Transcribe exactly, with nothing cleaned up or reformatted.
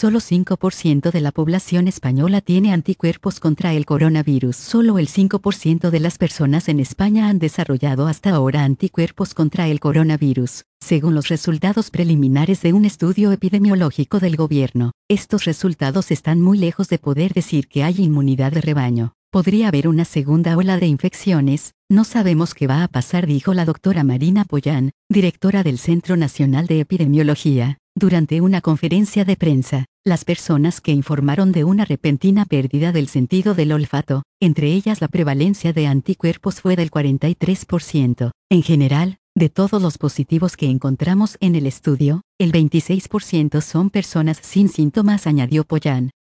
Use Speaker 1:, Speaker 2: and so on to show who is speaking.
Speaker 1: Solo cinco por ciento de la población española tiene anticuerpos contra el coronavirus. Solo el cinco por ciento de las personas en España han desarrollado hasta ahora anticuerpos contra el coronavirus, según los resultados preliminares de un estudio epidemiológico del gobierno. Estos resultados están muy lejos de poder decir que hay inmunidad de rebaño. Podría haber una segunda ola de infecciones, no sabemos qué va a pasar, dijo la doctora Marina Pollán, directora del Centro Nacional de Epidemiología, durante una conferencia de prensa. Las personas que informaron de una repentina pérdida del sentido del olfato, entre ellas la prevalencia de anticuerpos fue del cuarenta y tres por ciento. En general, de todos los positivos que encontramos en el estudio, el veintiséis por ciento son personas sin síntomas, añadió Pollán.